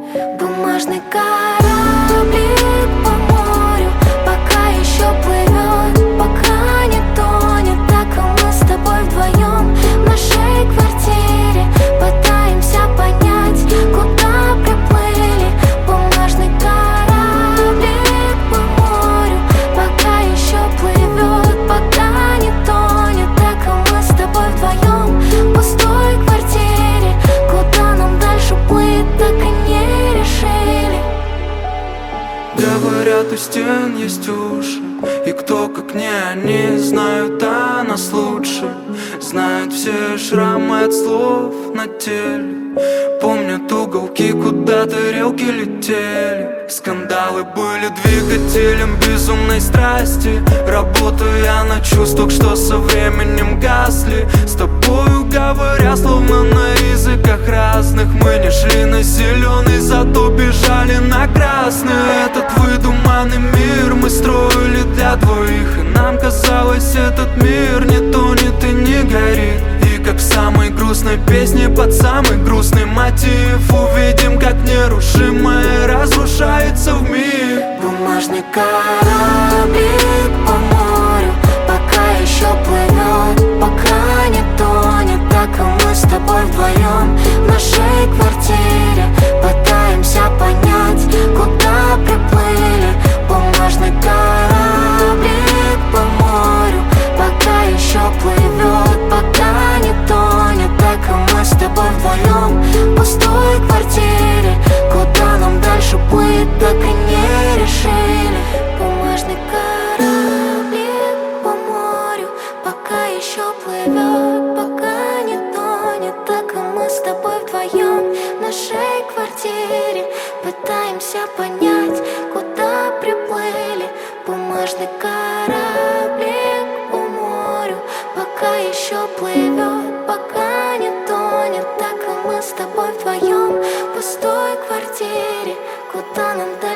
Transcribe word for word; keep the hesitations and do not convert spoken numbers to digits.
Бумажный кораблик по морю пока еще плывет, пока не тонет. Так и мы с тобой вдвоем в нашей квартире пытаемся понять, куда приплыли. Бумажный кораблик по морю пока еще плывет, пока не тонет. Так и мы с тобой вдвоем в пустой квартире, куда нам дальше плыть, так и не решили. Говорят, у стен есть уши, и кто, как не они, знают о нас лучше. Знают все шрамы от слов на теле, помнят уголки, куда тарелки летели. Скандалы были двигателем безумной страсти, работая на чувствах, что со временем гасли. С тобою говоря, словно на языках разных, мы не шли на зеленый, зато бежали на красный. Этот выдуманный мир мы строили для двоих, и нам казалось, этот мир не тонет и не горит. И как в самой грустной песне под самый грустный мотив увидим, как нерушимое разрушается в миг. Бумажный кораблик по морю пока еще плывет, пока не тонет. Так и мы с тобой вдвоем в нашей квартире пытаемся понять, куда приплыли. Бумажный кораблик по морю пока еще плывет, пока не тонет. Так и мы с тобой вдвоем в пустой квартире, куда нам дальше плыть, так и не решили. Бумажный кораблик по морю пока еще плывет, пока не тонет. Так и мы с тобой вдвоем в нашей квартире пытаемся понять, куда приплыли. Бумажный кораблик по морю пока еще плывет, пока не тонет. Так и мы с тобой вдвоем в пустой квартире, куда нам дальше